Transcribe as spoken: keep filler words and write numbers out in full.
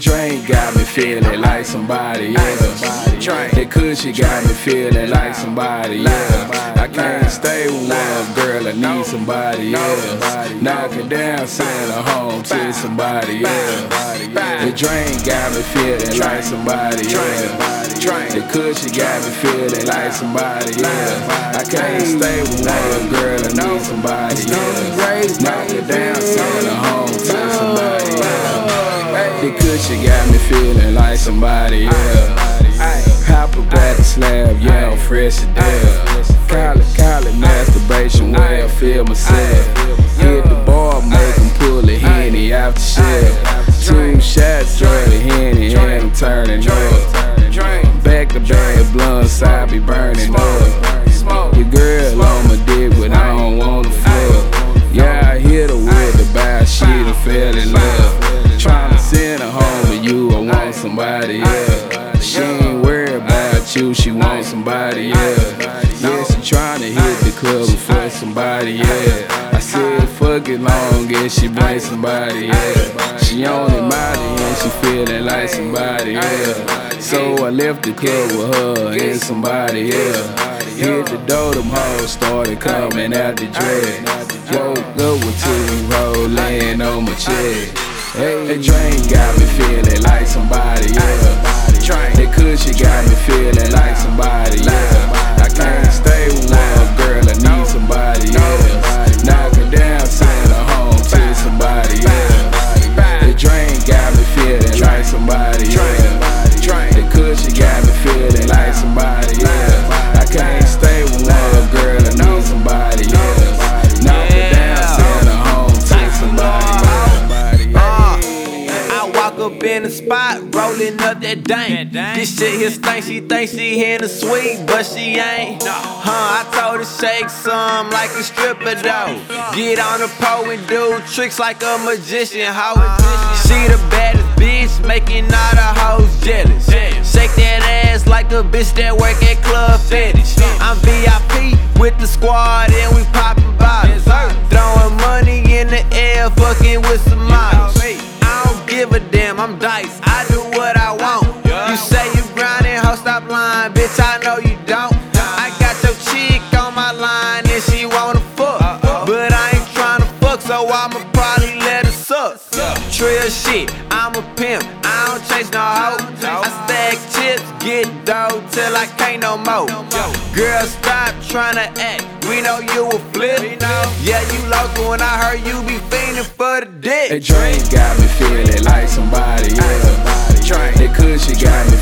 drink got me feeling like somebody else. That cushion got me feeling like somebody else. I can't stay with one girl, I need somebody else. Knock it down, send her home to somebody else. The drink got me feeling like somebody else. The cushion got me feeling like somebody else. I can't stay with one girl, I need somebody else. Knock it down, send her home to somebody else. The cushion got me feeling like somebody else. Hop up at the slab, yeah, I'm fresh to death. College, college, masturbation, where I feel myself. Hit the bar, make them pull a Henny out the shell. Two shots, straight the Henny, and I'm turning up. Back to back, blunts, I be burning up. Your girl on my dick, but I don't wanna fuck. Yeah, I hit her with the bad shit and fell in love. Tryna send her home with you, I want somebody else. She ain't worried about you, she want somebody else. Yeah, she tryna hit the club for somebody else. I said fuck it long as she bring somebody else. She on it mighty and she feeling like somebody else. So I left the club with her and somebody else. Hit the door, them hoes started coming out the dress. Woke up with two rolls laying on my chest. Hey, that drink got me feeling like somebody else. That cushion got me feeling like somebody else. I can't stay with one girl, I need somebody else. Knock her down, send her home to somebody else. The drink got me feeling like somebody else. The cushion got me feeling like somebody else. I can't stay with one girl, I need somebody else. Knock her down, send her home to somebody else. Up in the spot, rolling up that dank. This shit here stink, she thinks she hitting sweet, but she ain't. Huh, I told her shake some like a stripper though. Get on the pole and do tricks like a magician, ho. She the baddest bitch, making all the hoes jealous. Shake that ass like a bitch that work at Club Fetish. I'm V I P with the squad and we poppin' bottles. Throwing money in the air, fucking with some models. Give a damn, I'm Dice, I do what I want. You say you grindin', ho, stop lying, bitch, I know you don't. I got your chick on my line and she wanna fuck, but I ain't tryna fuck, so I'ma probably let her suck. Trill shit, I'm a pimp, I don't chase no hoe. I stack chips, get dough till I can't no more. Girl, stop tryna act, we know you a flip. Yeah, you local and I heard you be fiending for the dick. That drink got me feeling like somebody else. That cushion got me